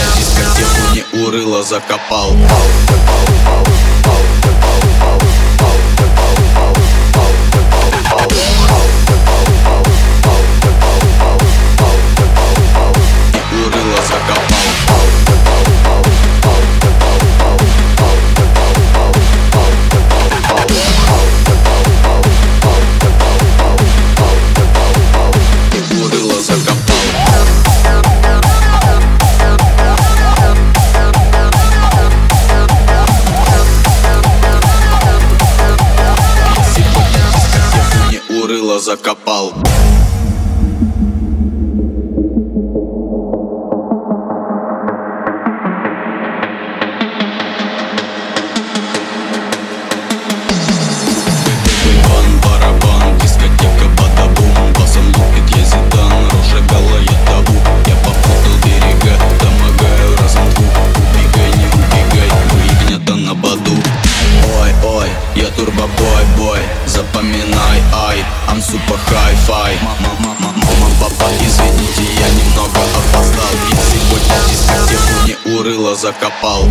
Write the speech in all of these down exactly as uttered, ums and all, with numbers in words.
дискотеку не урыло закопал. Урыло закопал. Барабан, дискотека бада-бум. Басом лупит я зидан, рожа гола я табу. Я попутал берега, домогаю разом двух. Убегай, не убегай, выгнята на баду. Ой, ой, я турбобой-бой, запоминай, ай, I'm super hi-fi. Мама, мама, мама, папа, извините, я немного опоздал. И сегодня дискотеку не урыло закопал.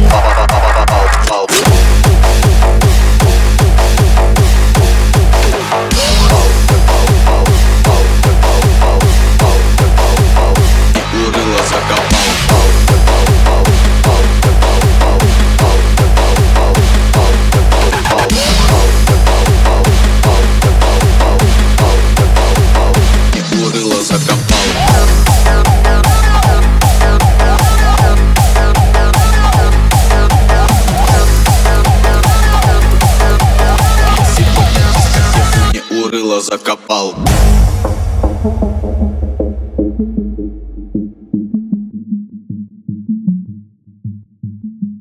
Урыло закопал.